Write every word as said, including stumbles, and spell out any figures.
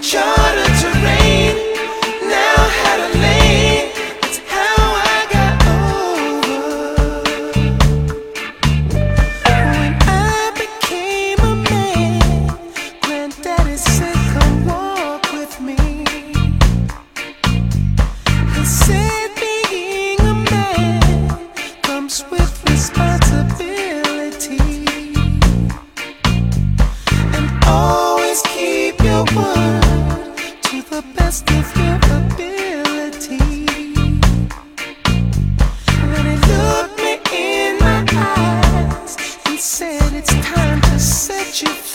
Charter terrain, now had a lane. That's how I got over. When I became a man, Granddaddy said, "Come walk with me." He said, being a man comes with responsibility, and always keep your word to the best of your ability. Then he looked me in my eyes and said, "It's time to set you free."